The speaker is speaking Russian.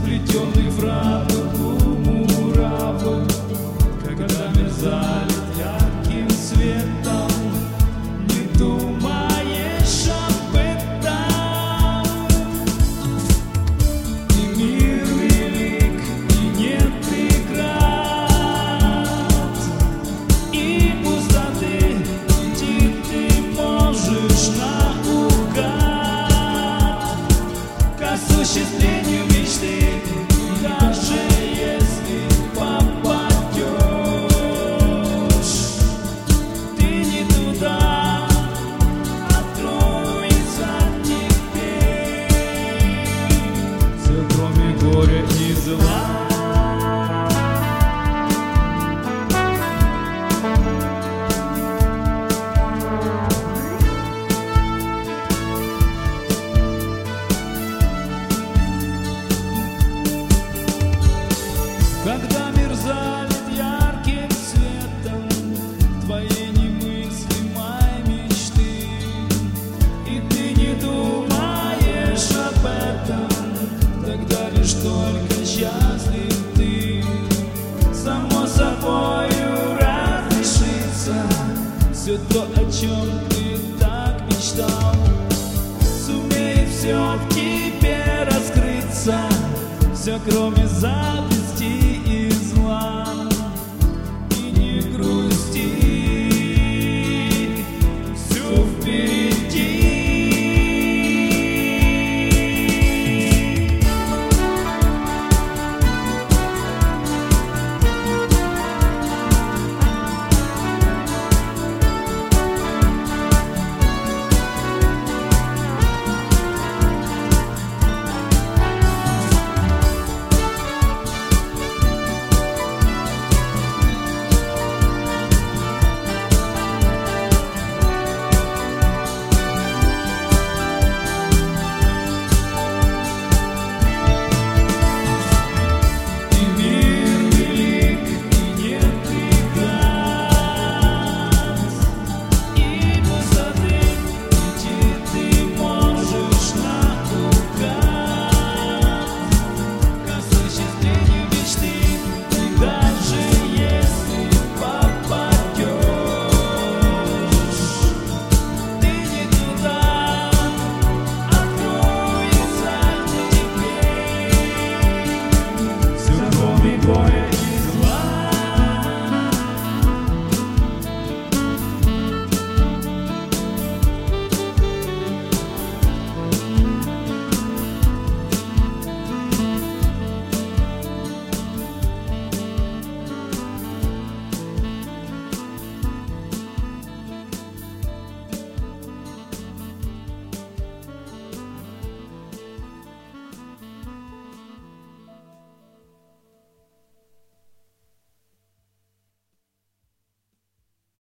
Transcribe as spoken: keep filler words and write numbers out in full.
сплетенный в радугу муравы, когда мерзалит ярким светом, не думаешь об этом. И мир велик, и нет преград, и пустоты, идти ты можешь наугад к осуществлению мечты, даже если попадешь ты не туда, откроется теперь все, кроме горя и зла. Когда мир залит ярким светом твоей немыслимой мечты, и ты не думаешь об этом, тогда лишь только счастлив ты. Само собою разрешится все то, о чем ты так мечтал. Сумеет все в тебе раскрыться, все кроме зависти и зла. И не грусти, все впереди. Boy.